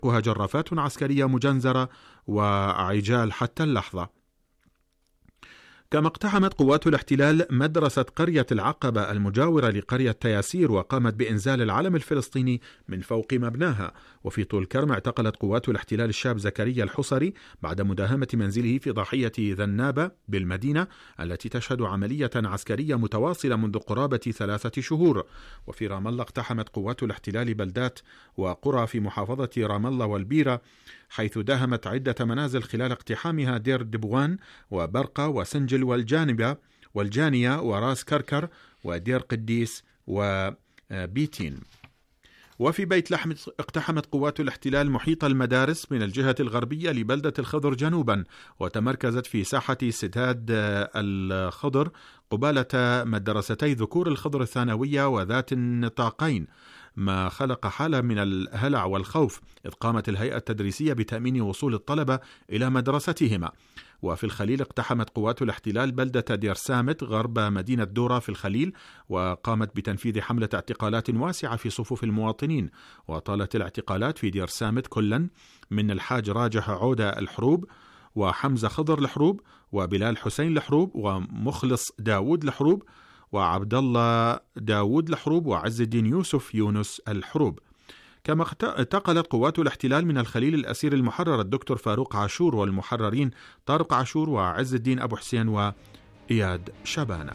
وها جرافات عسكرية مجنزرة وعجال حتى اللحظة. كما اقتحمت قوات الاحتلال مدرسة قرية العقبة المجاورة لقرية تياسير وقامت بإنزال العلم الفلسطيني من فوق مبناها. وفي طول كرم اعتقلت قوات الاحتلال الشاب زكريا الحصري بعد مداهمة منزله في ضاحية ذنابة بالمدينة التي تشهد عملية عسكرية متواصلة منذ قرابة 3 شهور. وفي رام الله اقتحمت قوات الاحتلال بلدات وقرى في محافظة رام الله والبيرة، حيث داهمت عدة منازل خلال اقتحامها دير دبوان وبرقة وسنجل والجانية وراس كركر ودير قديس وبيتين. وفي بيت لحم اقتحمت قوات الاحتلال محيط المدارس من الجهة الغربية لبلدة الخضر جنوبا، وتمركزت في ساحة سداد الخضر قبالة مدرستي ذكور الخضر الثانوية وذات النطاقين، ما خلق حالة من الهلع والخوف، إذ قامت الهيئة التدريسية بتأمين وصول الطلبة إلى مدرستهما. وفي الخليل اقتحمت قوات الاحتلال بلدة دير سامت غرب مدينة دورة في الخليل، وقامت بتنفيذ حملة اعتقالات واسعة في صفوف المواطنين. وطالت الاعتقالات في دير سامت كلا من الحاج راجح عودة الحروب وحمزة خضر الحروب وبلال حسين الحروب ومخلص داود الحروب وعبد الله داود الحروب وعز الدين يوسف يونس الحروب. كما اعتقلت قوات الاحتلال من الخليل الأسير المحرر الدكتور فاروق عاشور والمحررين طارق عاشور وعز الدين أبو حسين وإياد شبانة.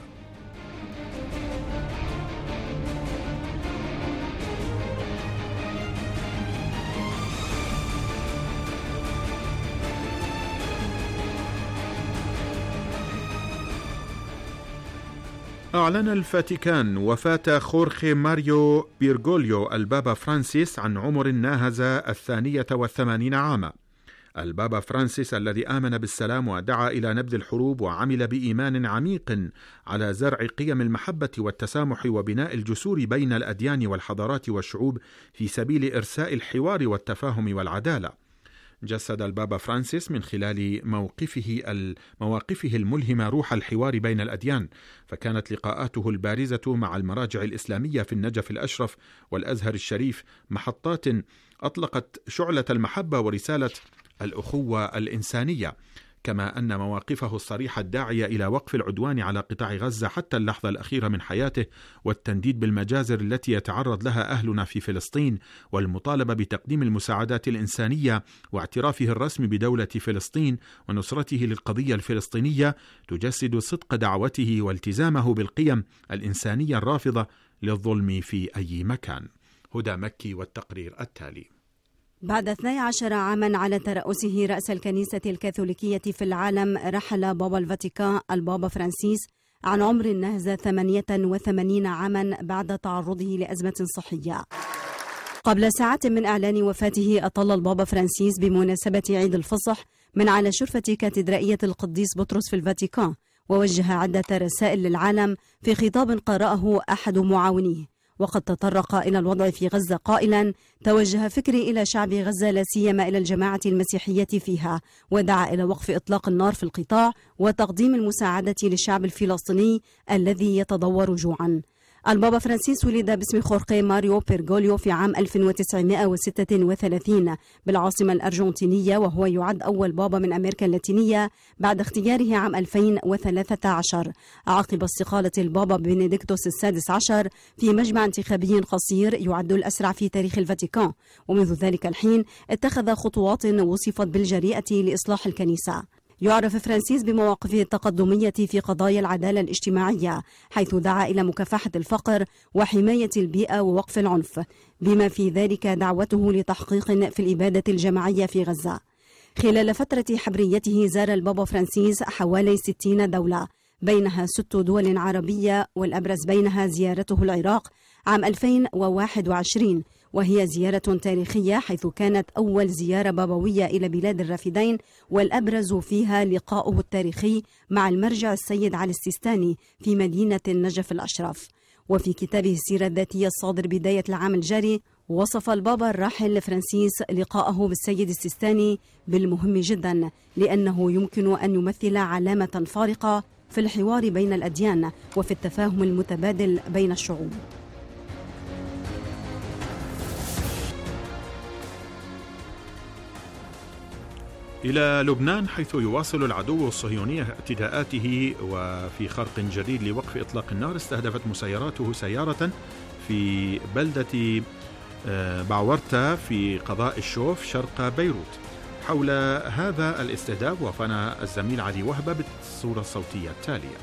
أعلن الفاتيكان وفاة خورخي ماريو بيرغوليو البابا فرانسيس عن عمر ناهز 82 عاما. البابا فرانسيس الذي آمن بالسلام ودعا إلى نبذ الحروب وعمل بإيمان عميق على زرع قيم المحبة والتسامح وبناء الجسور بين الأديان والحضارات والشعوب في سبيل إرساء الحوار والتفاهم والعدالة. جسد البابا فرانسيس من خلال مواقفه الملهمة روح الحوار بين الأديان، فكانت لقاءاته البارزة مع المراجع الإسلامية في النجف الأشرف والأزهر الشريف محطات أطلقت شعلة المحبة ورسالة الأخوة الإنسانية، كما أن مواقفه الصريحة الداعية إلى وقف العدوان على قطاع غزة حتى اللحظة الأخيرة من حياته والتنديد بالمجازر التي يتعرض لها أهلنا في فلسطين والمطالبة بتقديم المساعدات الإنسانية واعترافه الرسمي بدولة فلسطين ونصرته للقضية الفلسطينية تجسد صدق دعوته والتزامه بالقيم الإنسانية الرافضة للظلم في أي مكان. هدى مكي والتقرير التالي. بعد 12 عاما على ترأسه رأس الكنيسة الكاثوليكية في العالم، رحل بابا الفاتيكان البابا فرانسيس عن عمر ناهز 88 عاما بعد تعرضه لأزمة صحية. قبل ساعات من إعلان وفاته أطل البابا فرانسيس بمناسبة عيد الفصح من على شرفة كاتدرائية القديس بطرس في الفاتيكان، ووجه عدة رسائل للعالم في خطاب قرأه أحد معاونيه، وقد تطرق إلى الوضع في غزة قائلا: توجه فكري إلى شعب غزة لا سيما إلى الجماعة المسيحية فيها، ودعا إلى وقف إطلاق النار في القطاع وتقديم المساعدة للشعب الفلسطيني الذي يتضور جوعا. البابا فرانسيس ولد باسم خورخي ماريو بيرغوليو في عام 1936 بالعاصمة الأرجنتينية، وهو يعد أول بابا من أمريكا اللاتينية بعد اختياره عام 2013 عقب استقالة البابا بنديكتوس السادس عشر في مجمع انتخابي قصير يعد الأسرع في تاريخ الفاتيكان. ومنذ ذلك الحين اتخذ خطوات وصفت بالجريئة لإصلاح الكنيسة. يعرف فرانسيس بمواقفه التقدمية في قضايا العدالة الاجتماعية، حيث دعا إلى مكافحة الفقر وحماية البيئة ووقف العنف، بما في ذلك دعوته لتحقيق في الإبادة الجماعية في غزة. خلال فترة حبريته زار البابا فرانسيس حوالي 60 دولة، بينها 6 دول عربية، والأبرز بينها زيارته العراق عام 2021، وهي زيارة تاريخية حيث كانت أول زيارة بابوية إلى بلاد الرافدين، والأبرز فيها لقاؤه التاريخي مع المرجع السيد علي السيستاني في مدينة النجف الأشرف. وفي كتابه السيرة الذاتية الصادر بداية العام الجاري، وصف البابا الراحل فرانسيس لقاءه بالسيد السيستاني بالمهم جدا، لأنه يمكن أن يمثل علامة فارقة في الحوار بين الأديان وفي التفاهم المتبادل بين الشعوب. إلى لبنان، حيث يواصل العدو الصهيوني اعتداءاته، وفي خرق جديد لوقف إطلاق النار استهدفت مسيراته سيارة في بلدة بعورتا في قضاء الشوف شرق بيروت. حول هذا الاستهداف وافانا الزميل علي وهبة بالصورة الصوتية التالية.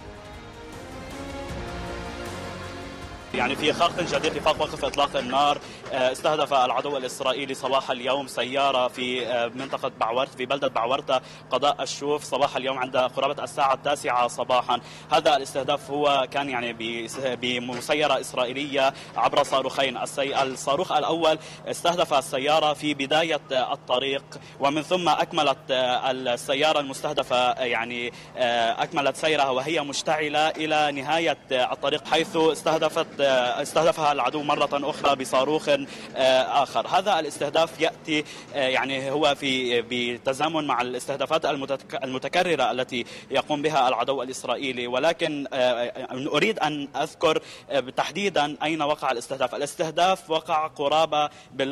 يعني في خرق جديد لفاق وقف إطلاق النار، استهدف العدو الإسرائيلي صباح اليوم سيارة في منطقة بعورت في بلدة بعورتا قضاء الشوف صباح اليوم عند قرابة الساعة 9 صباحا. هذا الاستهداف هو كان يعني بمسيرة إسرائيلية عبر صاروخين. الصاروخ الأول استهدف السيارة في بداية الطريق، ومن ثم أكملت السيارة المستهدفة يعني أكملت سيرها وهي مشتعلة إلى نهاية الطريق، حيث استهدفها العدو مرة أخرى بصاروخ آخر. هذا الاستهداف يأتي يعني هو بتزامن مع الاستهدافات المتكررة التي يقوم بها العدو الإسرائيلي، ولكن أريد أن أذكر تحديدا أين وقع الاستهداف. الاستهداف وقع قرابة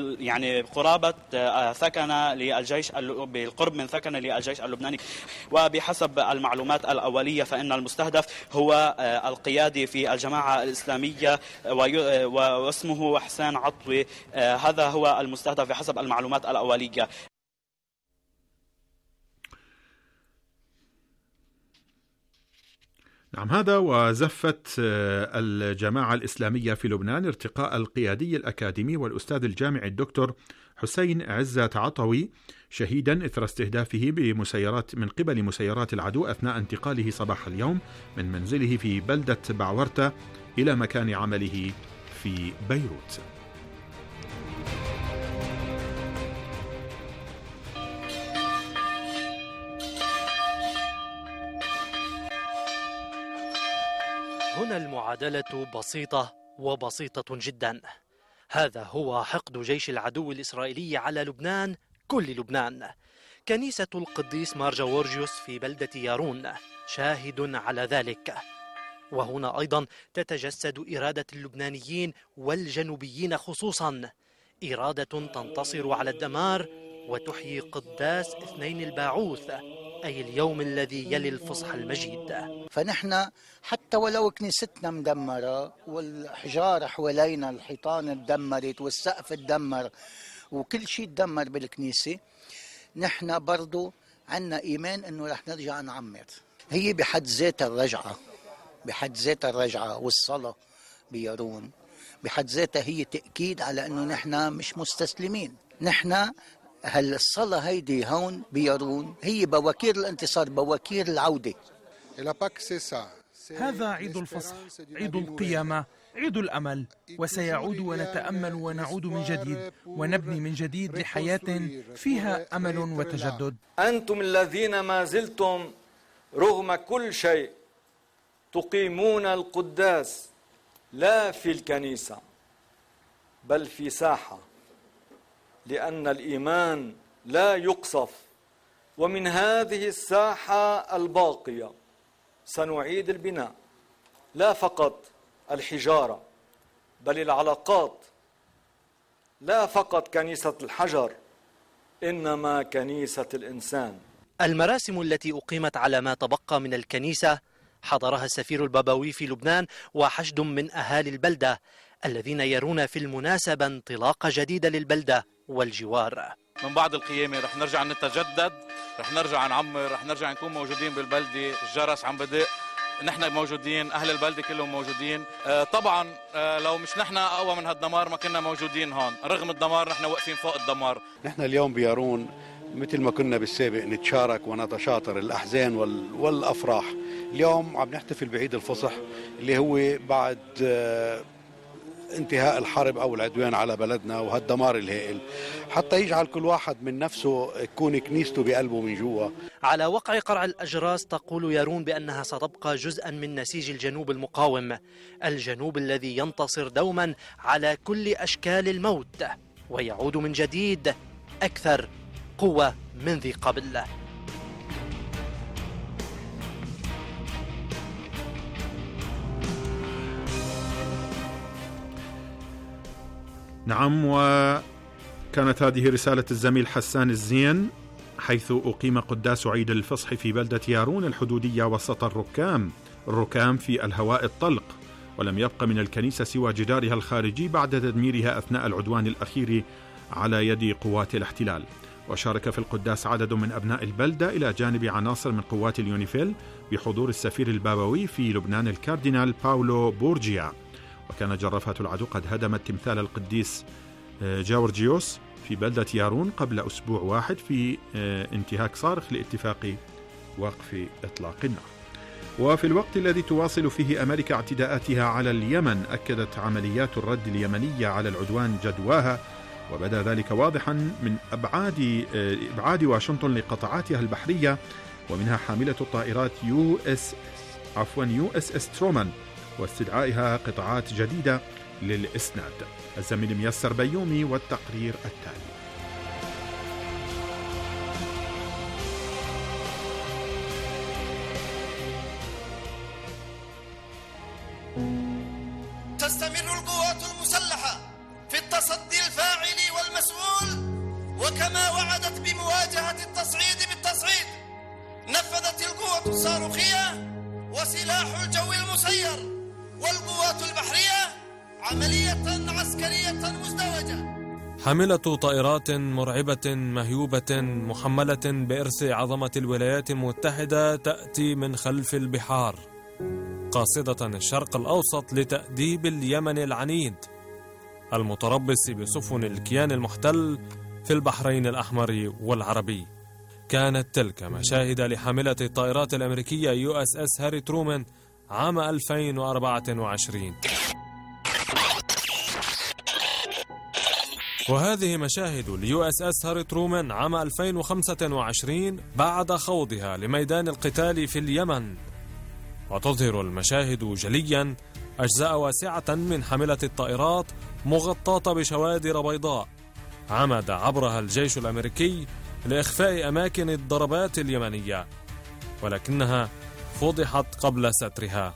ثكنة للجيش، بالقرب من ثكنة للجيش اللبناني، وبحسب المعلومات الأولية فإن المستهدف هو القيادي في الجماعة الإسلامية واسمه حسين عطوي. هذا هو المستهدف بحسب المعلومات الأولية. نعم، هذا وزفت الجماعة الإسلامية في لبنان ارتقاء القيادي الأكاديمي والأستاذ الجامعي الدكتور حسين عزت عطوي شهيدا إثر استهدافه بمسيرات من قبل مسيرات العدو أثناء انتقاله صباح اليوم من منزله في بلدة بعورتا إلى مكان عمله في بيروت. هنا المعادلة بسيطة وبسيطة جدا. هذا هو حقد جيش العدو الإسرائيلي على لبنان، كل لبنان. كنيسة القديس مار جورجيوس في بلدة يارون شاهد على ذلك. وهنا أيضا تتجسد إرادة اللبنانيين والجنوبيين خصوصا، إرادة تنتصر على الدمار وتحيي قداس اثنين الباعوث، أي اليوم الذي يلي الفصح المجيد. فنحن حتى ولو كنيستنا مدمرة والحجارة حوالينا، الحيطان تدمرت والسقف تدمر وكل شيء تدمر بالكنيسة، نحن برضو عنا إيمان أنه رح نرجع نعمر. هي بحد ذات الرجعة والصلاة بيارون بحد ذاتها هي تأكيد على أنه نحن مش مستسلمين. نحن هالصلاة هيدي هون بيارون هي بواكير الانتصار، بواكير العودة. هذا عيد الفصح، عيد القيامة، عيد الأمل، وسيعود ونتأمل ونعود من جديد ونبني من جديد لحياة فيها أمل وتجدد. أنتم الذين ما زلتم رغم كل شيء تقيمون القداس لا في الكنيسة بل في ساحة، لأن الإيمان لا يقصف، ومن هذه الساحة الباقية سنعيد البناء، لا فقط الحجارة بل العلاقات، لا فقط كنيسة الحجر إنما كنيسة الإنسان. المراسم التي أقيمت على ما تبقى من الكنيسة حضرها السفير البابوي في لبنان وحشد من أهالي البلدة الذين يرون في المناسبة انطلاقة جديدة للبلدة والجوار. من بعد القيامة رح نرجع نتجدد، رح نرجع نعمر، رح نرجع نكون موجودين بالبلدة، الجرس عم بدق، نحن موجودين، أهل البلدة كلهم موجودين. طبعا لو مش نحن أقوى من هالدمار ما كنا موجودين هون، رغم الدمار نحن واقفين فوق الدمار. نحن اليوم بيارون مثل ما كنا بالسابق نتشارك ونتشاطر الأحزان والأفراح. اليوم عم نحتفل بعيد الفصح اللي هو بعد انتهاء الحرب أو العدوان على بلدنا وهالدمار الهائل، حتى يجعل كل واحد من نفسه يكون كنيسته بقلبه من جوا. على وقع قرع الأجراس تقول يارون بأنها ستبقى جزءا من نسيج الجنوب المقاوم، الجنوب الذي ينتصر دوما على كل أشكال الموت ويعود من جديد أكثر قوة من ذي قبل. نعم، وكانت هذه رسالة الزميل حسان الزين حيث أقيم قداس عيد الفصح في بلدة يارون الحدودية وسط الركام في الهواء الطلق، ولم يبق من الكنيسة سوى جدارها الخارجي بعد تدميرها أثناء العدوان الأخير على يد قوات الاحتلال. وشارك في القداس عدد من أبناء البلدة إلى جانب عناصر من قوات اليونيفيل بحضور السفير البابوي في لبنان الكاردينال باولو بورجيا. وكان جرافات العدو قد هدمت تمثال القديس جورجيوس في بلدة يارون قبل أسبوع واحد في انتهاك صارخ لاتفاق وقف إطلاق النار. وفي الوقت الذي تواصل فيه أمريكا اعتداءاتها على اليمن، أكدت عمليات الرد اليمنية على العدوان جدواها، وبدا ذلك واضحا من إبعاد واشنطن لقطاعاتها البحرية، ومنها حاملة الطائرات يو اس اس ترومان، واستدعائها قطاعات جديدة للإسناد. الزميل ميسر بيومي والتقرير التالي. تستمر القوات المسلحة في التصدي الفاعل والمسؤول، وكما وعدت بمواجهة التصعيد بالتصعيد، نفذت القوات الصاروخية وسلاح الجو المسير والقوات البحرية عملية عسكرية مزدوجة. حاملة طائرات مرعبة مهيوبة محملة بإرث عظمة الولايات المتحدة تأتي من خلف البحار، قاصدة الشرق الأوسط لتأديب اليمن العنيد المتربص بسفن الكيان المحتل في البحرين الأحمر والعربي. كانت تلك مشاهد لحاملة الطائرات الأمريكية USS هاري ترومان عام 2024. وهذه مشاهد USS هاري ترومان عام 2025 بعد خوضها لميدان القتال في اليمن. وتظهر المشاهد جليا أجزاء واسعة من حاملة الطائرات مغطاة بشوادر بيضاء عمد عبرها الجيش الأمريكي لإخفاء أماكن الضربات اليمنية، ولكنها فضحت قبل سترها.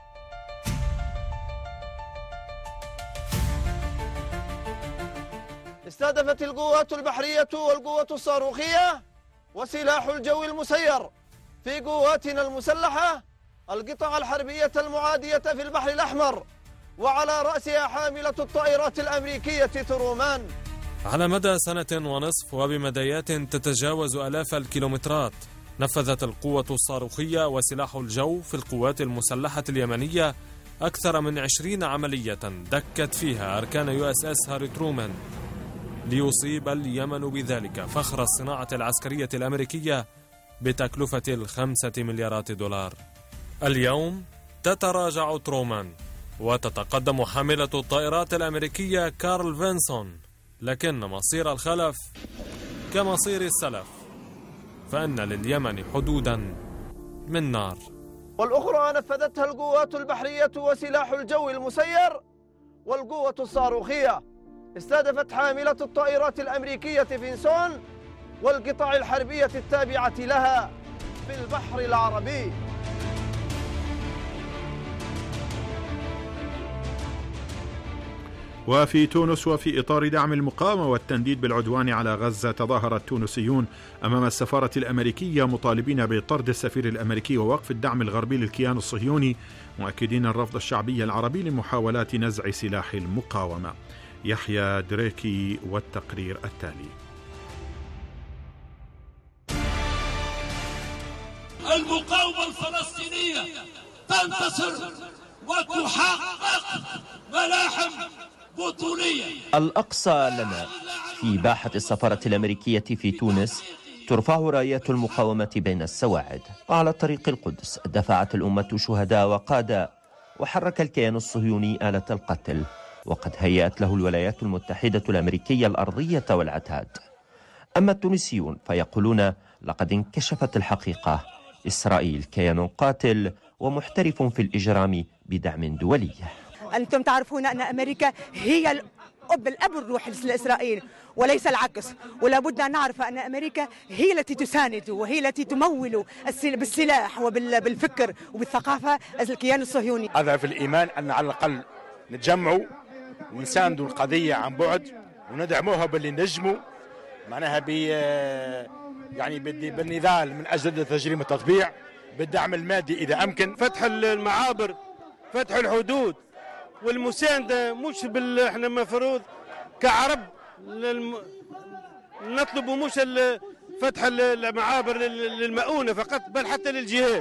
استهدفت القوات البحرية والقوات الصاروخية وسلاح الجو المسير في قواتنا المسلحة القطع الحربية المعادية في البحر الأحمر، وعلى رأسها حاملة الطائرات الأمريكية ترومان. على مدى سنة ونصف وبمديات تتجاوز آلاف الكيلومترات، نفذت القوة الصاروخية وسلاح الجو في القوات المسلحة اليمنية أكثر من 20 عملية دكت فيها أركان USS هاري ترومان، ليصيب اليمن بذلك فخر الصناعة العسكرية الأمريكية بتكلفة 5 مليارات دولار. اليوم تتراجع ترومان وتتقدم حاملة الطائرات الأمريكية كارل فينسون، لكن مصير الخلف كمصير السلف، فإن لليمن حدودا من نار. والأخرى نفذتها القوات البحرية وسلاح الجو المسير والقوة الصاروخية، استهدفت حاملة الطائرات الأمريكية فينسون والقطع الحربية التابعة لها في البحر العربي. وفي تونس، وفي إطار دعم المقاومة والتنديد بالعدوان على غزة، تظاهر التونسيون أمام السفارة الأمريكية مطالبين بطرد السفير الأمريكي ووقف الدعم الغربي للكيان الصهيوني، مؤكدين الرفض الشعبي العربي لمحاولات نزع سلاح المقاومة. يحيى دريكي والتقرير التالي. المقاومة الفلسطينية تنتصر وتحقق ملاحم بطولية. الأقصى لنا في باحة السفارة الأمريكية في تونس ترفع رايات المقاومة بين السواعد. على طريق القدس دفعت الأمة شهداء وقادة، وحرك الكيان الصهيوني آلة القتل، وقد هيأت له الولايات المتحدة الأمريكية الأرضية والعتاد. أما التونسيون فيقولون لقد انكشفت الحقيقة، إسرائيل كيان قاتل ومحترف في الإجرام بدعم دولي. أنتم تعرفون أن أمريكا هي الأب الروحي لإسرائيل وليس العكس، ولا بد أن نعرف أن أمريكا هي التي تساند وهي التي تمول بالسلاح وبالفكر وبالثقافة الكيان الصهيوني. أضعف الإيمان أن على الأقل نتجمعوا ونساندوا القضية عن بعد وندعموها باللي نجموا معناها يعني بدي بالنضال من أجل تجريم التطبيع، بالدعم المادي إذا أمكن، فتح المعابر، فتح الحدود، والمساندة. مش احنا مفروض كعرب نطلب مش فتح المعابر للمؤونة فقط، بل حتى للجهاد.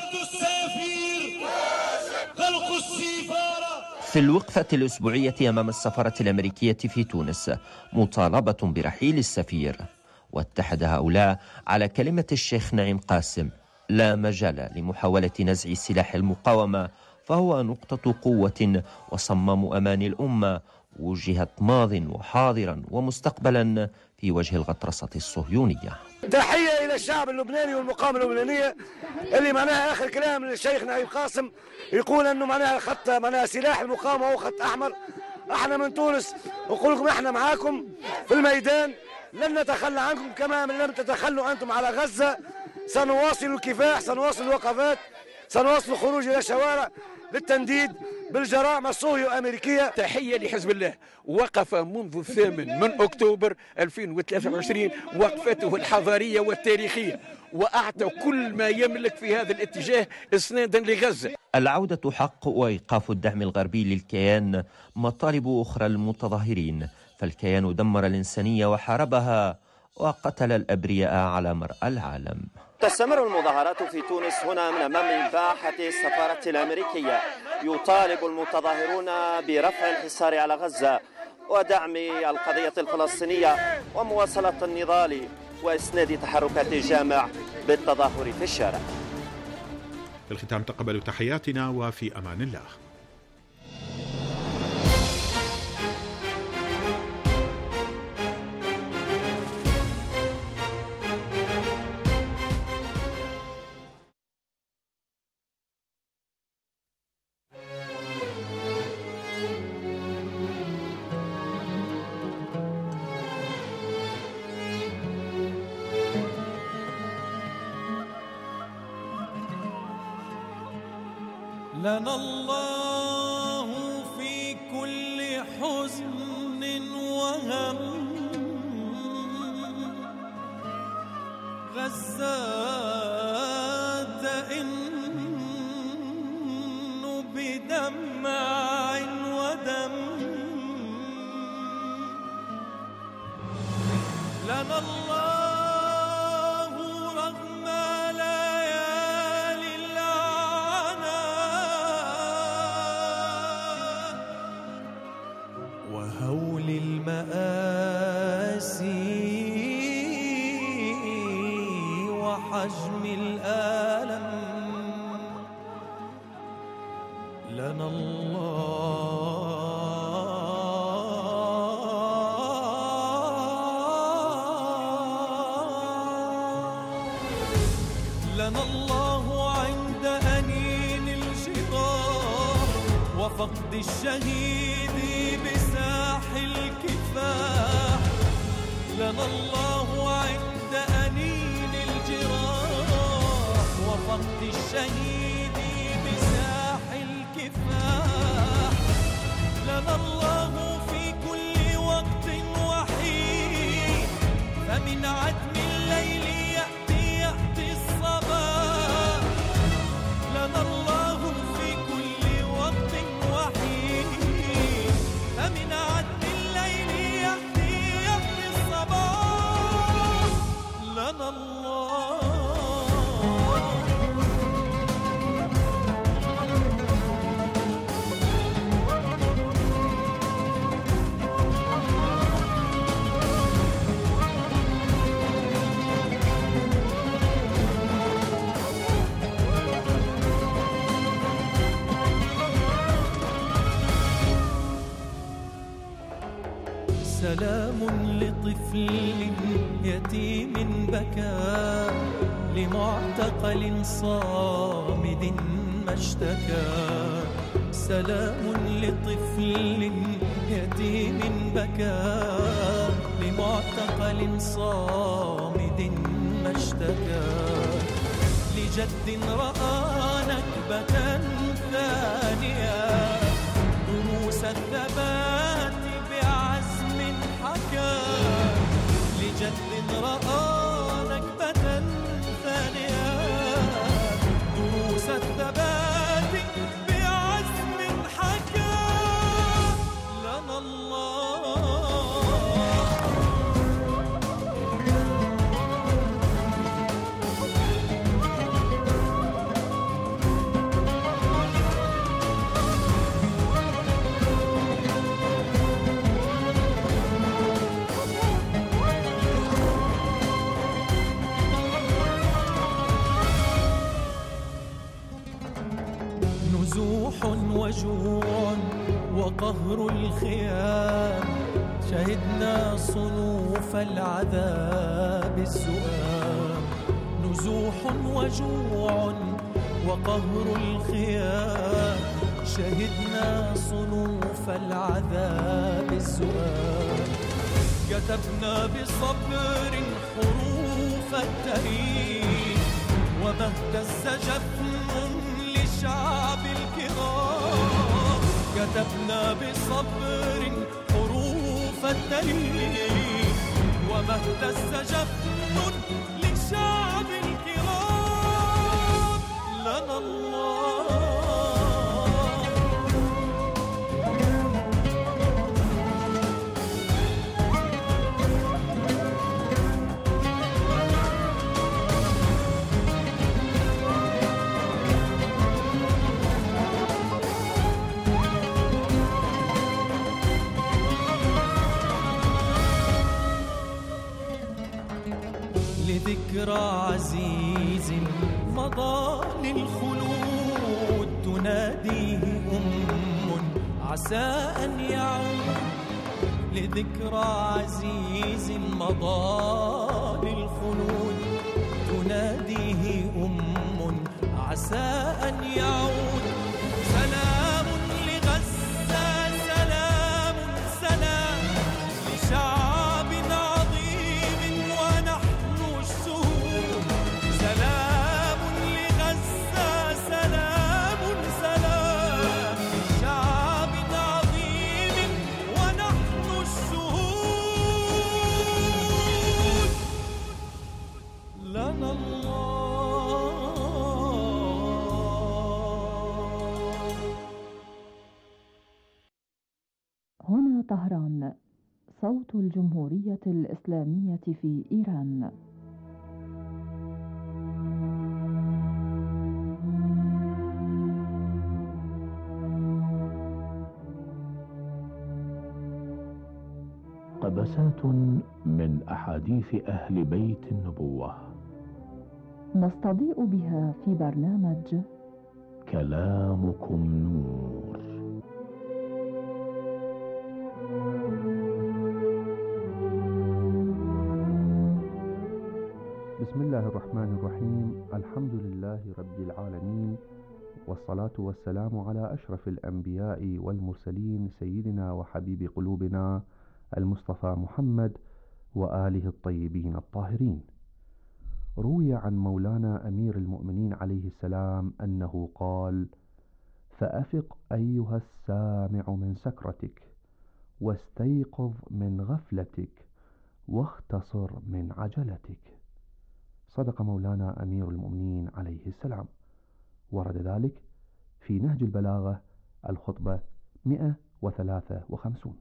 في الوقفة الأسبوعية أمام السفارة الأمريكية في تونس مطالبة برحيل السفير، واتحد هؤلاء على كلمة الشيخ نعيم قاسم: لا مجال لمحاولة نزع سلاح المقاومة، فهو نقطة قوة وصمام أمان الأمة، وجهت ماض وحاضرا ومستقبلا في وجه الغطرسة الصهيونية. تحية إلى الشعب اللبناني والمقاومة اللبنانية اللي معناها آخر كلام للشيخ نعيم قاسم يقول أنه معناها خط معناها سلاح المقاومة هو خط أحمر. احنا من تونس نقول لكم احنا معاكم في الميدان، لن نتخلى عنكم كما لم تتخلوا أنتم على غزة. سنواصل الكفاح، سنواصل الوقفات، سنواصل الخروج إلى الشوارع للتنديد بالجرائم الصهيونية الأمريكية. تحية لحزب الله، وقف منذ 8 أكتوبر 2023 وقفته الحضارية والتاريخية، وأعطى كل ما يملك في هذا الاتجاه إسنادا لغزة. العودة حق، وإيقاف الدعم الغربي للكيان مطالب أخرى المتظاهرين، فالكيان دمر الإنسانية وحاربها وقتل الأبرياء على مرأى العالم. تستمر المظاهرات في تونس هنا من أمام باحة السفارة الأمريكية. يطالب المتظاهرون برفع الحصار على غزة ودعم القضية الفلسطينية ومواصلة النضال وإسناد تحركات الجامع بالتظاهر في الشارع. في الختام تقبلوا تحياتنا وفي أمان الله. لنا الله في كل حزن وهم، غزات إن بدمع ودم. لنا الله رغم ليالي العناء وهول المآسي وحجم الآلم. لنا لنا الله عند أنين الجراح وفقد الشهيد بساح الكفاح. لنا الله عند أنين الجراح وفقد الشهيد بساح الكفاح. لنا الله في كل وقت وحين، فمن عتم الليل يأتي الصباح. لنا الله في كل وقت وحين، فمن عتم الليل يأتي الصباح. لنا الله سلام لطفل يتيم بكى، لمعتقل صامد ما اشتكى. سلام لطفل يتيم بكى، لمعتقل صامد ما اشتكى. لجد رأى نكبة ثانية، دروس الثبات بعزم حكى. لجد وجوع وقهر الخيام، شهدنا صنوف العذاب الزؤام، نزوح وجوع وقهر الخيام، شهدنا صنوف العذاب الزؤام، كتبنا بصبر حروف التاريخ، وما اهتز جفن لشعب الكرام، كتبنا بصبر حروف التاريخ، وما اهتز جفن لشعب الكرام، لنا الله. لذكرى عزيز مضى للخلود، تناديه عسى أن يعود. لذكرى عزيز مضى للخلود، تناديه عسى أن يعود. سلام لغزة، سلام سلام لشعب عظيم ونحن الشهود. سلام لغزة، سلام سلام لشعب عظيم ونحن الشهود. لنا الله. هنا طهران، صوت الجمهورية الإسلامية في إيران. قبسات من أحاديث أهل بيت النبوة نستضيء بها في برنامج كلامكم نور. بسم الله الرحمن الرحيم. الحمد لله رب العالمين، والصلاة والسلام على أشرف الأنبياء والمرسلين، سيدنا وحبيب قلوبنا المصطفى محمد وآله الطيبين الطاهرين. روي عن مولانا أمير المؤمنين عليه السلام أنه قال: فأفق أيها السامع من سكرتك، واستيقظ من غفلتك، واختصر من عجلتك. صدق مولانا أمير المؤمنين عليه السلام. ورد ذلك في نهج البلاغة الخطبة 153.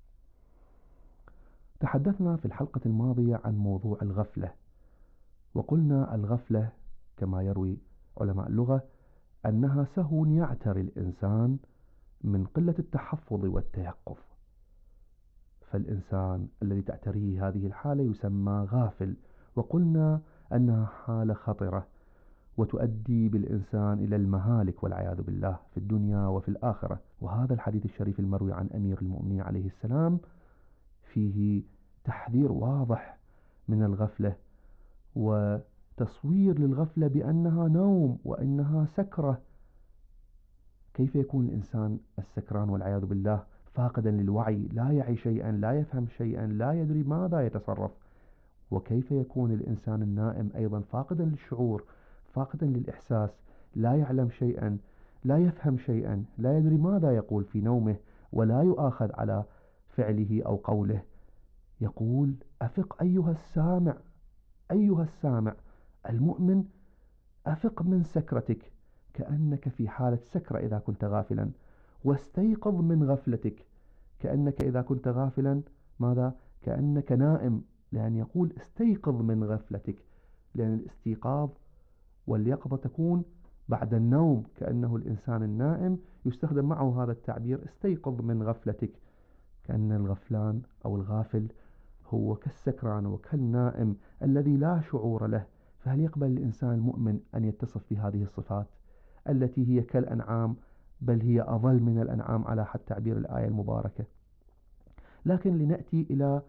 تحدثنا في الحلقة الماضية عن موضوع الغفلة، وقلنا الغفلة كما يروي علماء اللغة أنها سهو يعتري الإنسان من قلة التحفظ والتيقظ، فالإنسان الذي تعتريه هذه الحالة يسمى غافل، وقلنا أنها حالة خطرة وتؤدي بالإنسان إلى المهالك والعياذ بالله في الدنيا وفي الآخرة. وهذا الحديث الشريف المروي عن أمير المؤمنين عليه السلام فيه تحذير واضح من الغفلة، وتصوير للغفلة بأنها نوم وأنها سكرة. كيف يكون الإنسان السكران والعياذ بالله فاقدا للوعي، لا يعي شيئا، لا يفهم شيئا، لا يدري ماذا يتصرف؟ وكيف يكون الإنسان النائم أيضا فاقدا للشعور، فاقدا للإحساس، لا يعلم شيئا، لا يفهم شيئا، لا يدري ماذا يقول في نومه، ولا يؤاخذ على فعله أو قوله. يقول: أفق أيها السامع، أيها السامع المؤمن، أفق من سكرتك، كأنك في حالة سكرة إذا كنت غافلا، واستيقظ من غفلتك، كأنك إذا كنت غافلا ماذا؟ كأنك نائم، لأن يقول استيقظ من غفلتك، لأن الاستيقاظ واليقظة تكون بعد النوم، كأنه الإنسان النائم يستخدم معه هذا التعبير استيقظ من غفلتك، كأن الغفلان أو الغافل هو كالسكران وكالنائم الذي لا شعور له. فهل يقبل الإنسان المؤمن أن يتصف بهذه الصفات التي هي كالأنعام بل هي أضل من الأنعام على حد تعبير الآية المباركة. لكن لنأتي إلى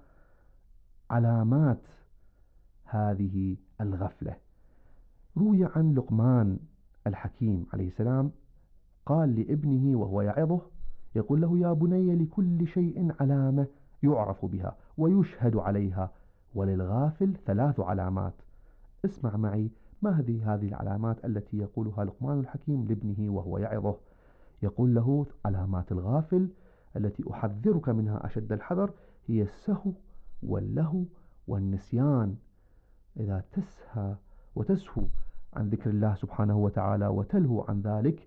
علامات هذه الغفلة. روي عن لقمان الحكيم عليه السلام قال لابنه وهو يعظه، يقول له: يا بني لكل شيء علامة يعرف بها ويشهد عليها، وللغافل 3 علامات. اسمع معي ما هذه العلامات التي يقولها لقمان الحكيم لابنه وهو يعظه. يقول له: علامات الغافل التي أحذرك منها أشد الحذر هي السهو واللهو والنسيان. إذا تسهى وتسهو عن ذكر الله سبحانه وتعالى وتلهو عن ذلك،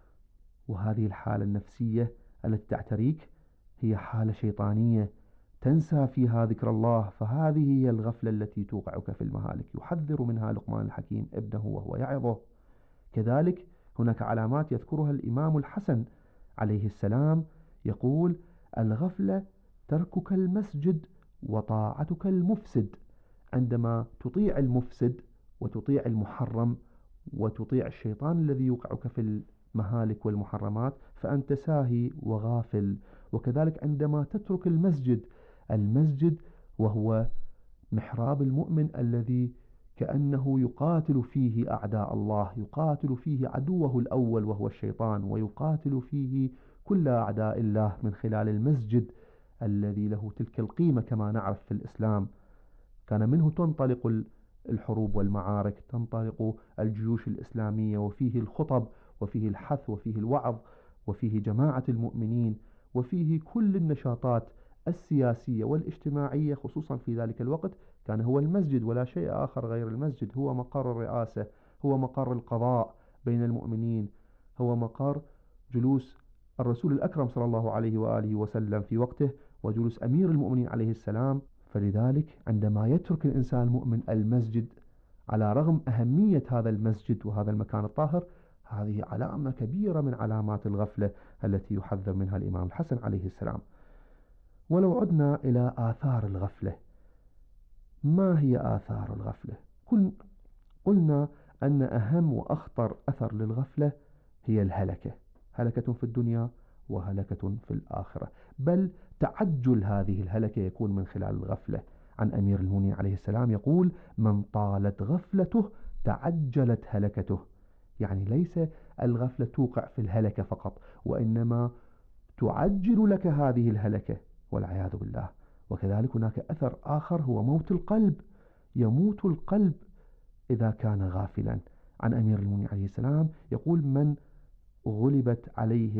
وهذه الحالة النفسية التي تعتريك هي حالة شيطانية تنسى فيها ذكر الله، فهذه هي الغفلة التي توقعك في المهالك. يحذر منها لقمان الحكيم ابنه وهو يعظه. كذلك هناك علامات يذكرها الإمام الحسن عليه السلام، يقول: الغفلة تركك المسجد وطاعتك المفسد. عندما تطيع المفسد وتطيع المحرم وتطيع الشيطان الذي يوقعك في المهالك والمحرمات فأنت ساهي وغافل. وكذلك عندما تترك المسجد وهو محراب المؤمن الذي كأنه يقاتل فيه أعداء الله، يقاتل فيه عدوه الأول وهو الشيطان، ويقاتل فيه كل أعداء الله من خلال المسجد الذي له تلك القيمة كما نعرف في الإسلام. كان منه تنطلق الحروب والمعارك، تنطلق الجيوش الإسلامية، وفيه الخطب وفيه الحث وفيه الوعظ وفيه جماعة المؤمنين وفيه كل النشاطات السياسية والاجتماعية. خصوصا في ذلك الوقت كان هو المسجد ولا شيء آخر غير المسجد، هو مقر الرئاسة، هو مقر القضاء بين المؤمنين، هو مقر جلوس الرسول الأكرم صلى الله عليه وآله وسلم في وقته وجلوس أمير المؤمنين عليه السلام. فلذلك عندما يترك الإنسان المؤمن المسجد على رغم أهمية هذا المسجد وهذا المكان الطاهر، هذه علامة كبيرة من علامات الغفلة التي يحذر منها الإمام الحسن عليه السلام. ولو عدنا إلى آثار الغفلة، ما هي آثار الغفلة؟ قلنا أن أهم وأخطر أثر للغفلة هي الهلكة، هلكة في الدنيا وهلكة في الآخرة، بل تعجل هذه الهلكة يكون من خلال الغفلة. عن أمير المؤمنين عليه السلام يقول: من طالت غفلته تعجلت هلكته. يعني ليس الغفلة توقع في الهلكة فقط، وإنما تعجل لك هذه الهلكة والعياذ بالله. وكذلك هناك أثر آخر هو موت القلب، يموت القلب إذا كان غافلا. عن أمير المؤمنين عليه السلام يقول: من غلبت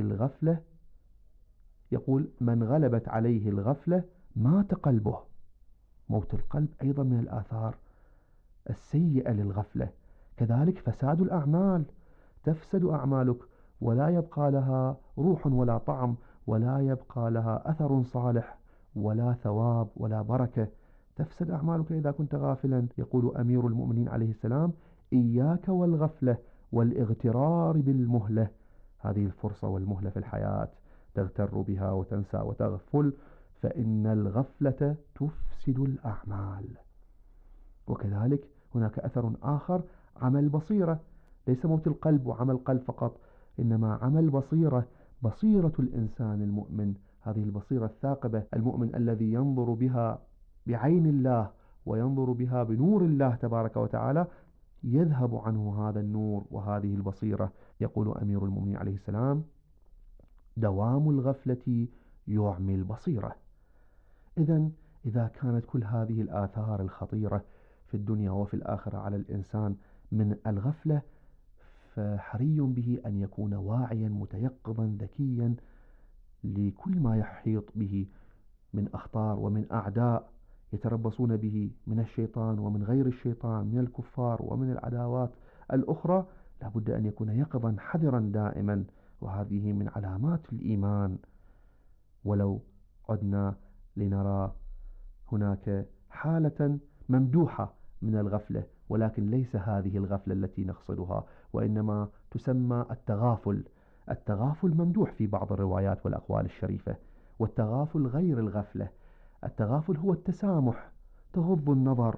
عليه الغفلة مات قلبه. موت القلب أيضا من الآثار السيئة للغفلة. كذلك فساد الأعمال، تفسد أعمالك ولا يبقى لها روح ولا طعم، ولا يبقى لها أثر صالح ولا ثواب ولا بركة. تفسد أعمالك إذا كنت غافلا. يقول أمير المؤمنين عليه السلام: إياك والغفلة والاغترار بالمهلة. هذه الفرصة والمهلة في الحياة تغتر بها وتنسى وتغفل، فإن الغفلة تفسد الأعمال. وكذلك هناك أثر آخر، عمل بصيرة، ليس موت القلب وعمل قلب فقط، إنما عمل بصيرة الإنسان المؤمن، هذه البصيرة الثاقبة، المؤمن الذي ينظر بها بعين الله وينظر بها بنور الله تبارك وتعالى، يذهب عنه هذا النور وهذه البصيرة. يقول أمير المؤمنين عليه السلام: دوام الغفلة يعمي البصيرة. إذا كانت كل هذه الآثار الخطيرة في الدنيا وفي الآخرة على الإنسان من الغفلة، فحري به أن يكون واعيا متيقظا ذكيا لكل ما يحيط به من أخطار ومن أعداء يتربصون به من الشيطان ومن غير الشيطان، من الكفار ومن العداوات الأخرى. لابد أن يكون يقظا حذرا دائما، وهذه من علامات الإيمان. ولو عدنا لنرى هناك حالة ممدوحة من الغفلة، ولكن ليس هذه الغفلة التي نقصدها، وإنما تسمى التغافل. التغافل ممدوح في بعض الروايات والأقوال الشريفة، والتغافل غير الغفلة. التغافل هو التسامح، تغض النظر،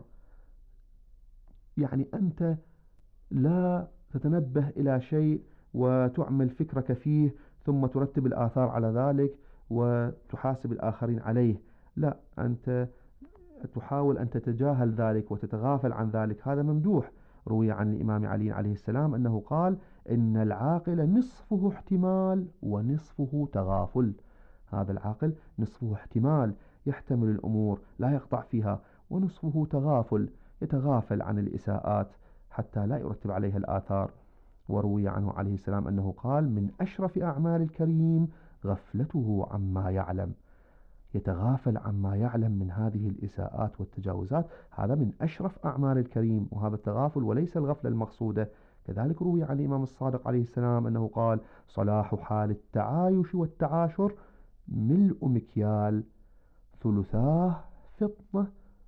يعني أنت لا تتنبه إلى شيء وتعمل فكرك فيه ثم ترتب الآثار على ذلك وتحاسب الآخرين عليه. لا، أنت تحاول أن تتجاهل ذلك وتتغافل عن ذلك، هذا ممدوح. روي عن الإمام علي عليه السلام أنه قال: إن العاقل نصفه احتمال ونصفه تغافل. هذا العاقل نصفه احتمال، يحتمل الأمور لا يقطع فيها، ونصفه تغافل، يتغافل عن الإساءات حتى لا يرتب عليها الآثار. وروي عنه عليه السلام أنه قال: من أشرف أعمال الكريم غفلته عما يعلم، يتغافل عما يعلم من هذه الإساءات والتجاوزات، هذا من أشرف أعمال الكريم، وهذا التغافل وليس الغفلة المقصودة. كذلك روي عن الإمام الصادق عليه السلام أنه قال: صلاح حال التعايش والتعاشر ملء مكيال، ثلثاه فطنة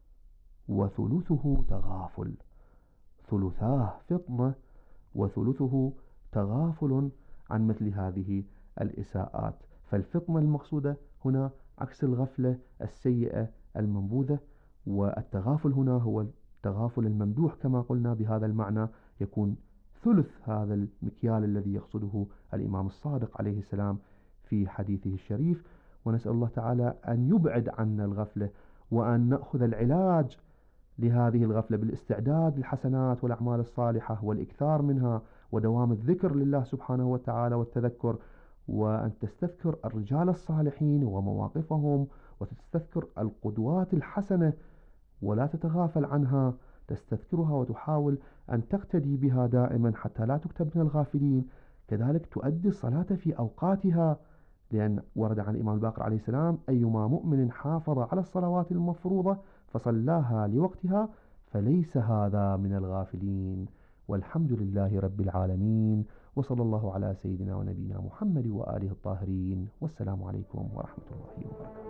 وثلثه تغافل. ثلثاه فطنة وثلثه تغافل عن مثل هذه الإساءات. فالفطنة المقصودة هنا عكس الغفلة السيئة المنبوذة، والتغافل هنا هو التغافل الممدوح كما قلنا. بهذا المعنى يكون ثلث هذا المكيال الذي يقصده الإمام الصادق عليه السلام في حديثه الشريف. ونسأل الله تعالى أن يبعد عنا الغفلة، وأن نأخذ العلاج لهذه الغفلة بالاستعداد للحسنات والأعمال الصالحة والإكثار منها، ودوام الذكر لله سبحانه وتعالى والتذكر، وأن تستذكر الرجال الصالحين ومواقفهم، وتستذكر القدوات الحسنة ولا تتغافل عنها، تستذكرها وتحاول أن تقتدي بها دائما حتى لا تكتب من الغافلين. كذلك تؤدي الصلاة في أوقاتها، لأن ورد عن الإمام الباقر عليه السلام: أيما مؤمن حافظ على الصلوات المفروضة فصلاها لوقتها فليس هذا من الغافلين. والحمد لله رب العالمين، وصلى الله على سيدنا ونبينا محمد وآله الطاهرين، والسلام عليكم ورحمة الله وبركاته.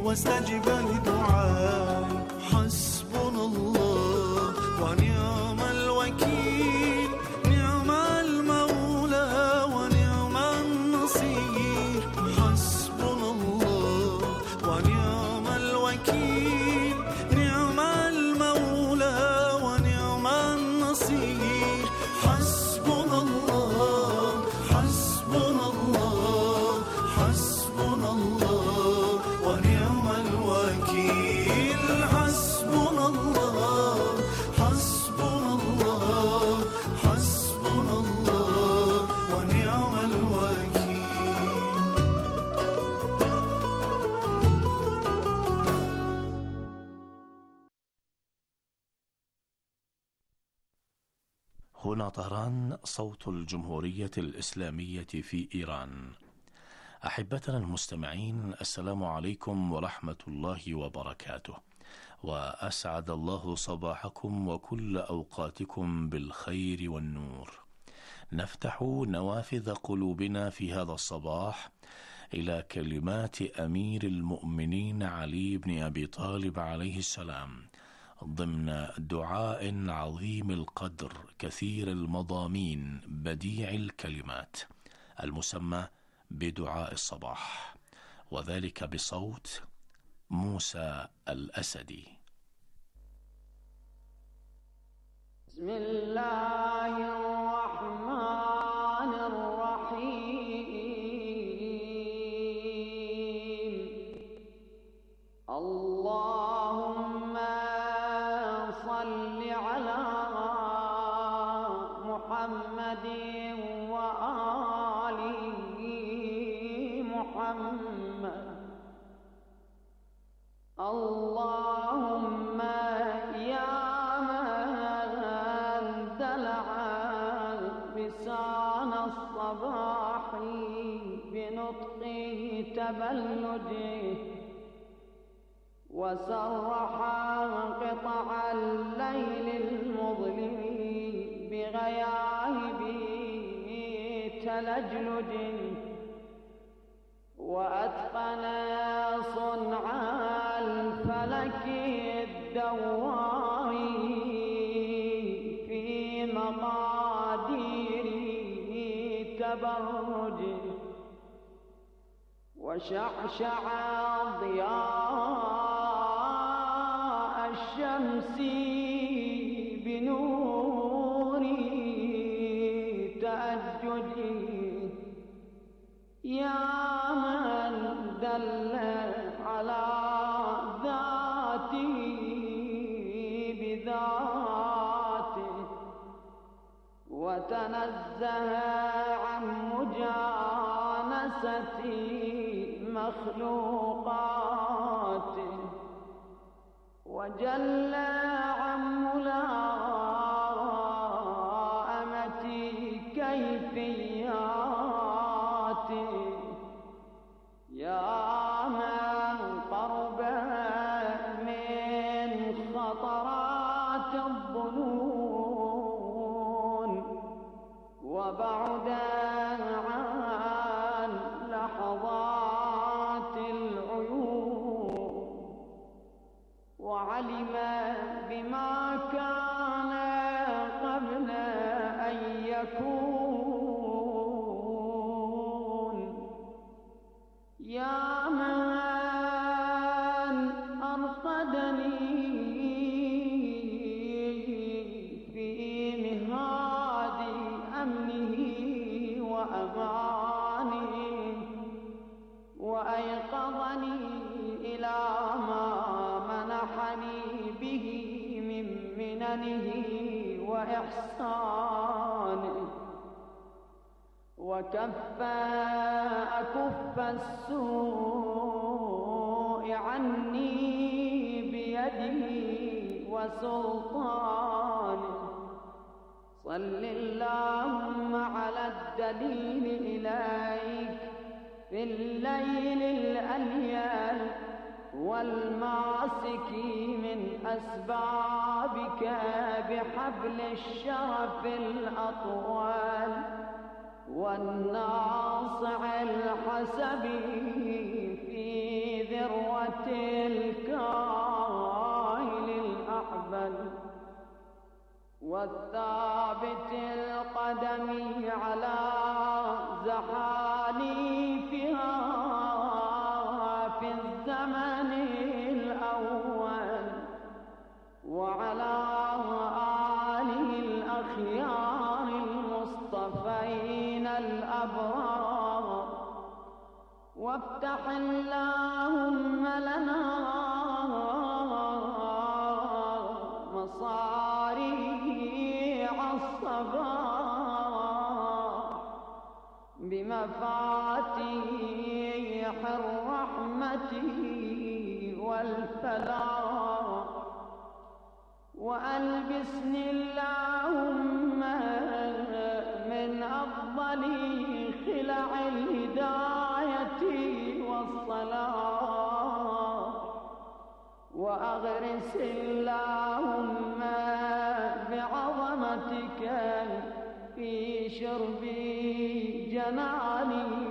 واستجب لدعائي. حسبنا الله ونعم الوكيل، نعم المولى ونعم النصير. حسبنا الله ونعم الوكيل، نعم المولى ونعم النصير. حسبنا الله حسبنا الله حسبنا الله ونعم الوكيل. حسبنا الله حسبنا الله حسبنا الله ونعم الوكيل. هنا طهران، صوت الجمهورية الإسلامية في إيران. أحبتنا المستمعين، السلام عليكم ورحمة الله وبركاته، وأسعد الله صباحكم وكل أوقاتكم بالخير والنور. نفتح نوافذ قلوبنا في هذا الصباح إلى كلمات أمير المؤمنين علي بن أبي طالب عليه السلام، ضمن دعاء عظيم القدر كثير المضامين بديع الكلمات، المسمى بدعاء الصباح، وذلك بصوت موسى الأسدي. بسم الله الرحمن الرحيم. اللهم صل على محمد وآل محمد. اللهم يا من دلع لسان الصباح بنطق تبلده، وسرح قطع الليل المظلم بغياهب تلجلج، وأتقن صنع الفلك الدوار في مقادير تبرج، وشعشع ضياء الشمس بنور تأجج. يا من دل على ذاته بذاته، وتنزه عن مجانسة مخلوقاته، وجل عن ملائمة كيفياته. يا من قرب من خطرات الظنون، وبعد عن لحظات العيون، وعلم بما كان قبل أن يكون. يا من أرقدني في مهاد أمنه وأمانه، وأيقظني إلى ما منحني به من مننه وإحسانه، وكف أكف السوء عني بيده وسلطانه. صل اللهم على الدليل إليك في الليل الأليل، والماسك من أسبابك بحبل الشرف الأطول، والناصع الحسب في ذروة والثابت القدم على زحاليفها في الزمن الأول وعلى آله الأخيار المصطفين الأبرار وافتح اللهم لنا مصاريع الصباح بمفاتيح الرحمة والفلاح وألبسني اللهم من أفضل خلع الهداية والصلاح وأغرس اللهم بعظمتك في شرب جناني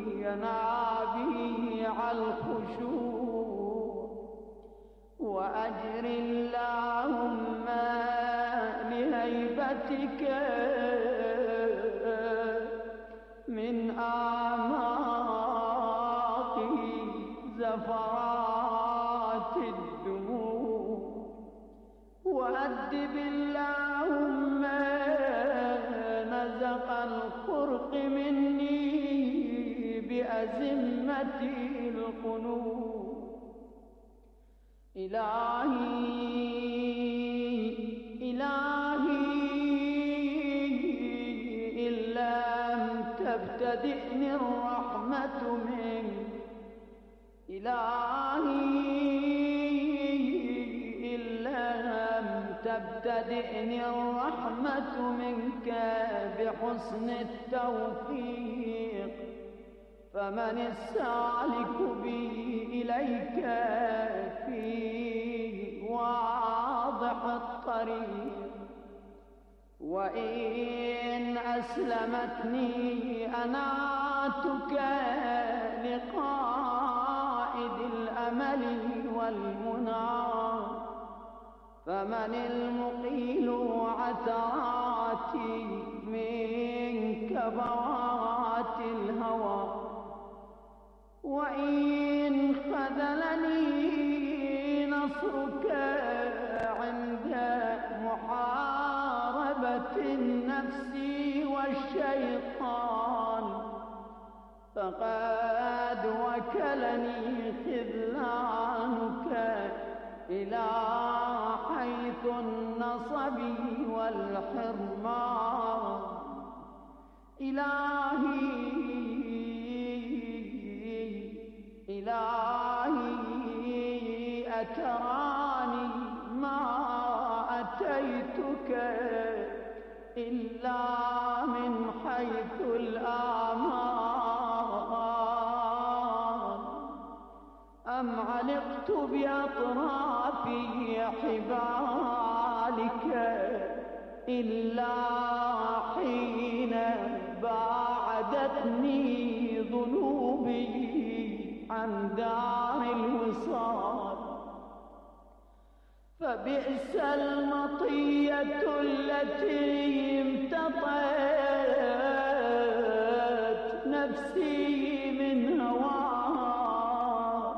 ينابيع الخشوع وأجر اللهم لهيبتك من آماق زفرات الدموع وأدب اللهم نزق الخرق مني بأزمة القنوط إلهي إن لم تبتدئني الرحمة منك إلهي إن لم تبتدئني الرحمة منك بحسن التوفيق فمن السالك بي إليك في واضح الطريق وإن أسلمتني أناتك لقائد الأمل والمنى فمن المقيل عثراتي من كبوات الهوى وإن خذلني نصرك عند محاربة النفس والشيطان فقد وكلني خذلانك إلى حيث النصب والحرمان إلهي أتراني ما أتيتك إلا من حيث الآمال أم علقت بأطراف حبالك إلا حين باعدتني ذنوبي عن دار الوصال فبئس المطية التي امتطت نفسي من هواها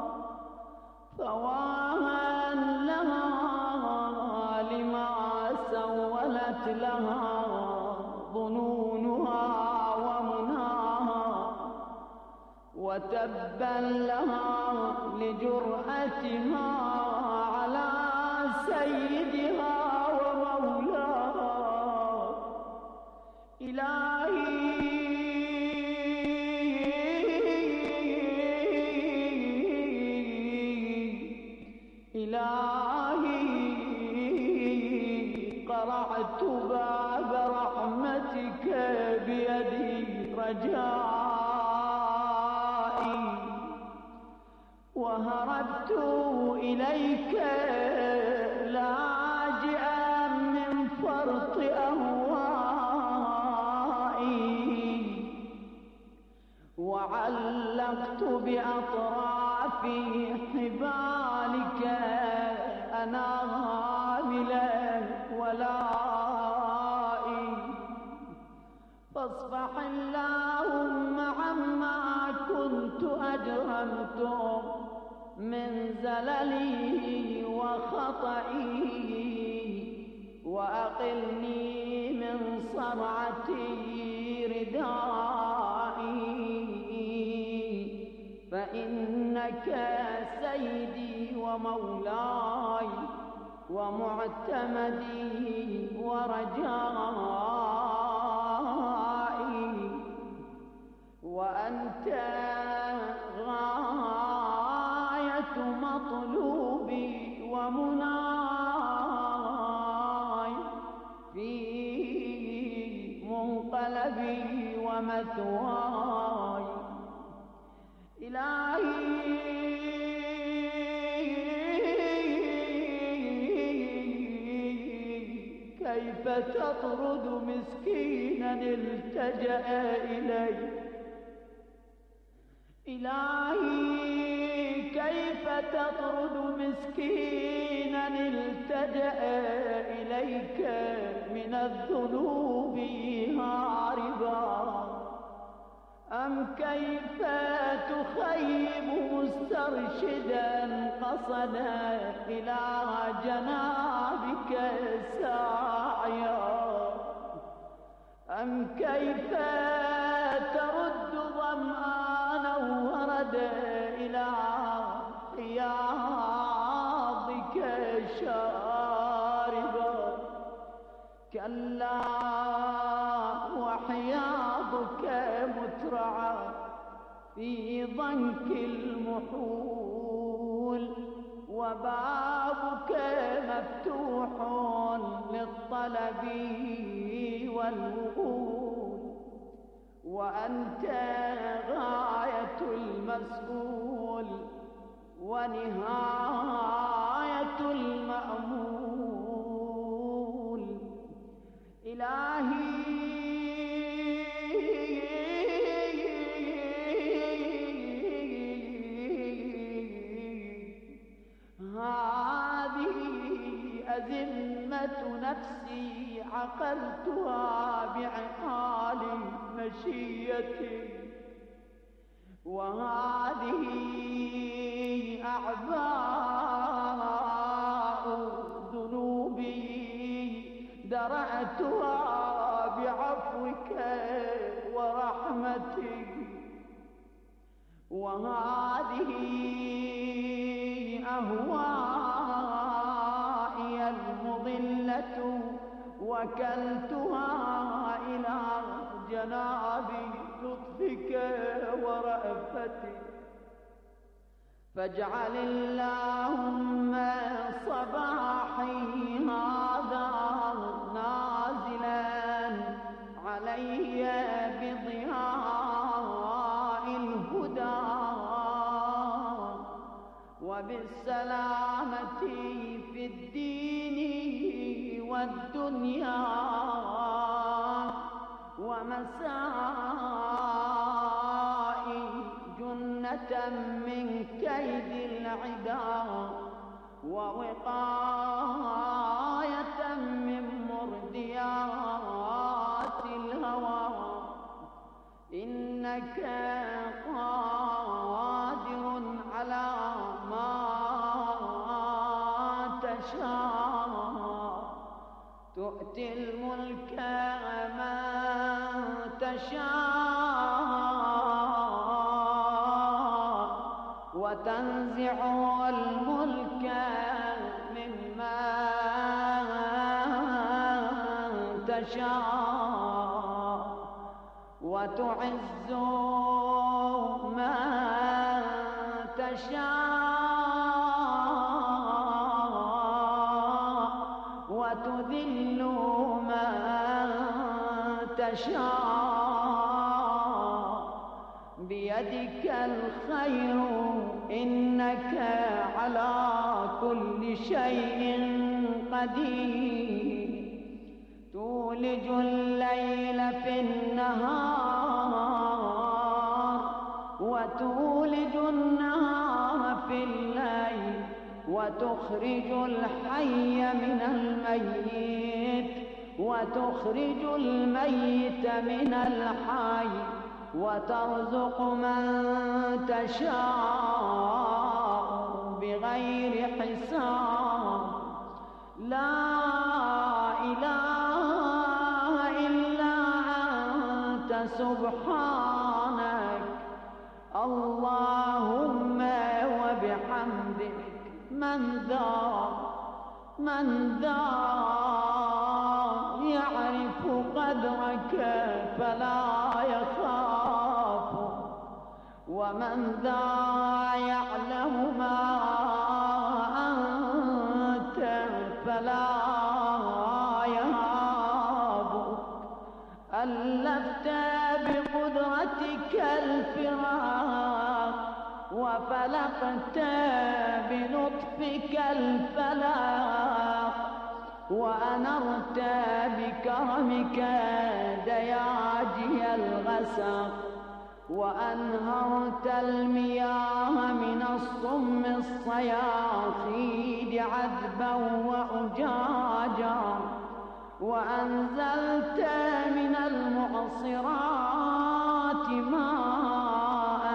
فواها لها لما سولت لها ظنونها ومناها وتبا لها لجرأتها على سيدها ومولاها إلهي قرعت باب رحمتك بيدي رجائي وهربت إليك لاجئا من فرط أهوائي وعلقت بأطراف حبالك أناملا ولا أجرمتم من زللي وخطئي وأقلني من صرعتي ردائي فإنك سيدي ومولاي ومعتمدي ورجائي وأنت غاية مطلوبي ومناي في منقلبي ومثواي إلهي كيف تطرد مسكينا التجأ إليك إلهي كيف تطرد مسكينا التجأ إليك من الذنوب هاربا أم كيف تخيب مسترشدا قصدا إلى جنابك ساعيا أم كيف ترد ظمآنا وردا إلى حياضك شاربا كلا وحياضك مترعى في ضنك المحول وبابك مفتوح للطلب والوغول وأنت غاية المسؤول ونهاية المأمول إلهي هذه أزمة نفسي عقلتها بعقال مشيتي وهذه أعباء ذنوبي درأتها بعفوك ورحمتك وهذه أهوائي المضلة وكلتها إلى جناب لطفك ورأفتك فاجعل اللهم صباحي هذا نازلا علي بضياء الهدى وبالسلامة في الدين والدنيا ومسائي جنة من كيد العدا ووقاية من مرديات الهوى إنك قادر على ما تشاء تؤتي الملك من تشاء وتنزع الملك ممن تشاء وتعز من تشاء وتذل من تشاء بيدك الخير إنك على كل شيء قدير تولج الليل في النهار وتولج النهار في الليل وتخرج الحي من الميت وتخرج الميت من الحي وترزق من تشاء بغير حساب. لا إله إلا أنت سبحانك اللهم وبحمدك. من ذا يعرف قدرك فلا يخاف، ومن ذا يعلم ما أنت فلا يهاب. ألفت بقدرتك الفراق، وفلقت بلطفك الفلاق، وأنرت بكرمك دياجي الغسق، وأنهرت المياه من الصم الصياصيد عذبا وأجاجا، وأنزلت من المعصرات ماء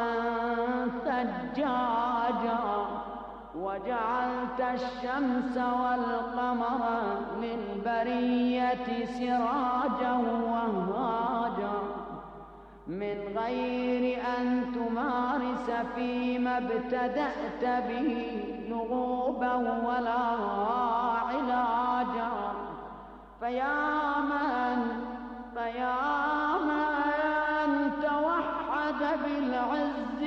ثجاجا، وجعلت الشمس والقمر للبرية سراجا وهاجا، من غير أن تمارس فيما ابتدأت به لغوبا ولا علاجا. فيا من توحد بالعز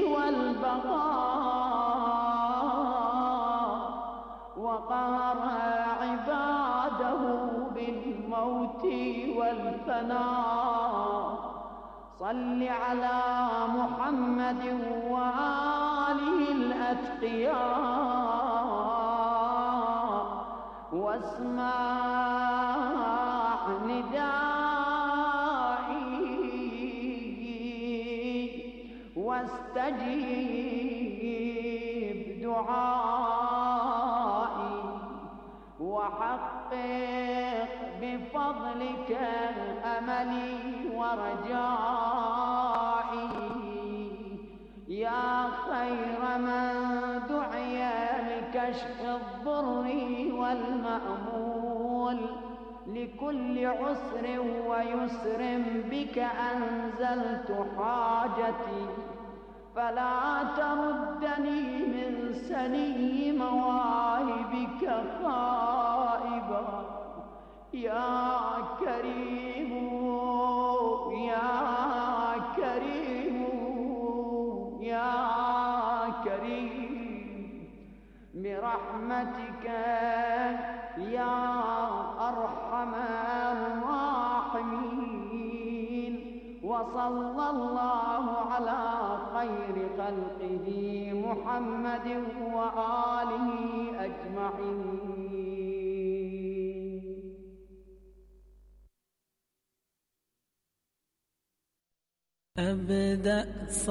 والبقاء، وقهر عباده بالموت والفناء. صل على محمد وآله الأتقياء، واسمع ندائي، واستجيب دعائي، وحقق بفضلك أملي ورجائي. يا خير من دعي لكشف الضر والمأمول لكل عسر ويسر، بك أنزلت حاجتي، فلا تردني من سني مواهبك خائبا. يا كريم يا كريم يا كريم، برحمتك يا أرحم الراحمين. وصلى الله على خير خلقه محمد وآله أجمعين. أبدأ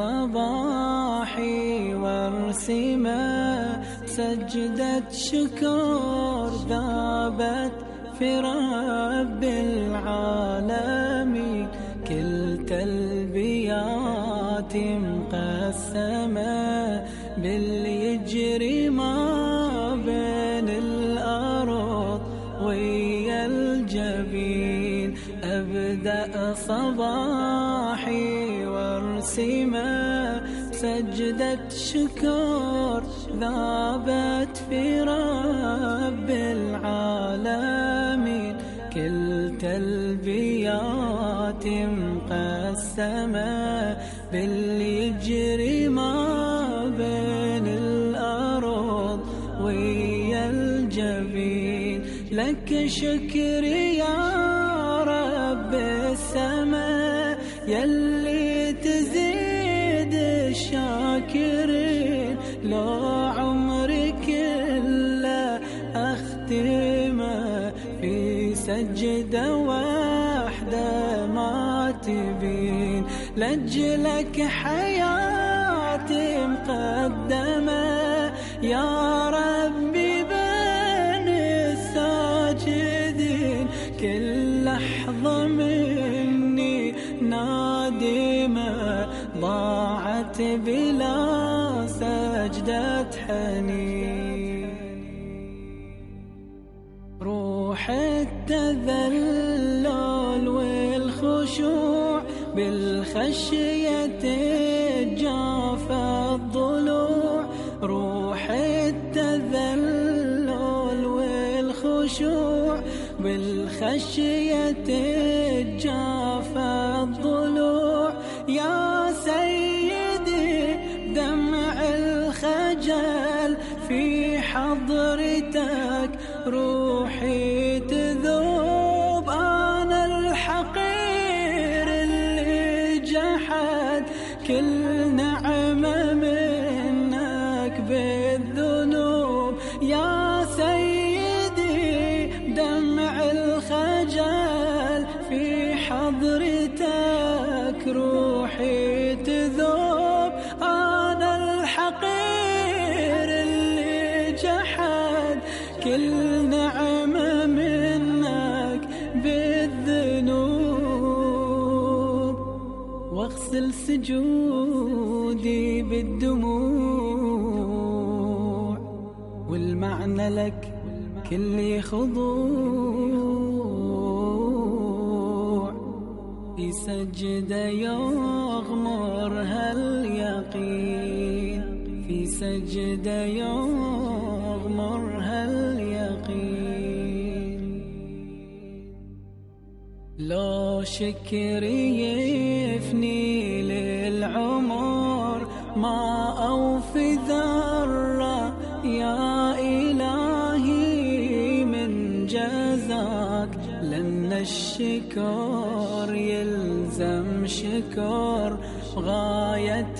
صباحي وارسمه سجدة شكر ذابت في رب العالمين، كل تلبيات مقسمة باليجري ما بين الأرض ويا الجبين. أبدأ صباحي وارسمه سجدة شكر ذابت في رب العالمين، كل تلبيات مقسمة باليجري ما بين الأرض ويا الجبين. لك شكري يا رب السماء يلي تزيد الشاكرين، لو عمري كله أختمه في سجدة واحدة ما تبين. لأجلك حياتي مقدمة يا ربي بين الساجدين، كل لحظة مني نادمة دمعت بلا سجدة حنين. روح التذلل والخشوع بالخشية جاف الضلوع. روح التذلل والخشوع بالخشية جاف الضلوع. يا سيدي دمع الخجل في حضرتك روحي تذوب. أنا الحقير اللي جحد كل نعمة منك بالذنوب. يا سيدي دمع الخجل في حضرتك روحي تذوب. أنا الحقير اللي جحد كل نعمة منك بالذنوب. واغسل سجودي بالدموع والمعنى لك كل خضوع. في سجدة يغمرها اليقين. في سجدة يغمرها اليقين. لو شكر يفني للعمر ما أوفي ذرة يا إلهي من جزاك. لأن الشكر يلزم شكر غاية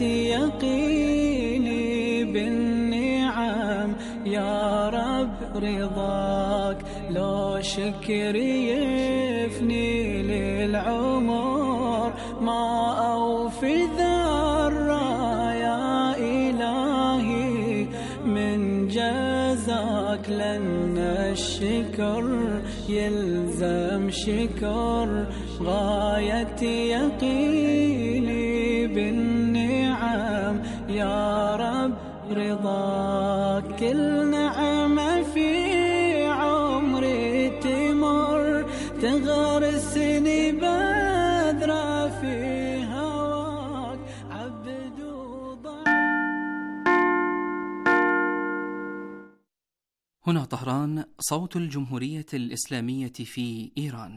يقيني بالنعم يا رب رضاك. لو شكر يفني للعمر ما أوفي ذرة يا إلهي من جزاك. لأن الشكر يلزم شكر غاية يقيني بالنعم يا رب رضاك. كل نعمة في عمري تمر تغرسني بذرة في هواك. عبد هنا طهران، صوت الجمهورية الإسلامية في إيران.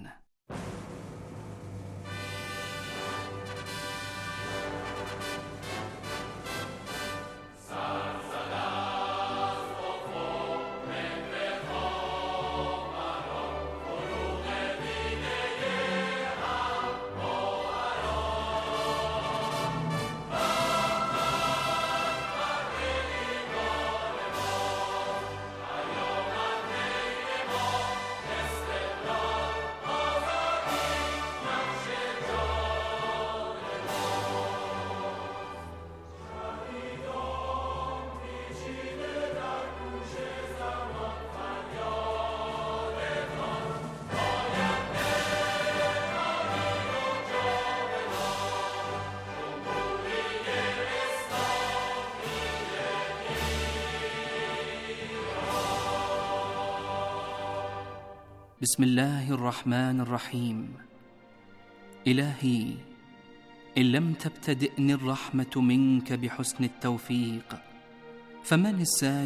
بسم الله الرحمن الرحيم. إلهي، إن لم تبتدئني الرحمة منك بحسن التوفيق فمن السالك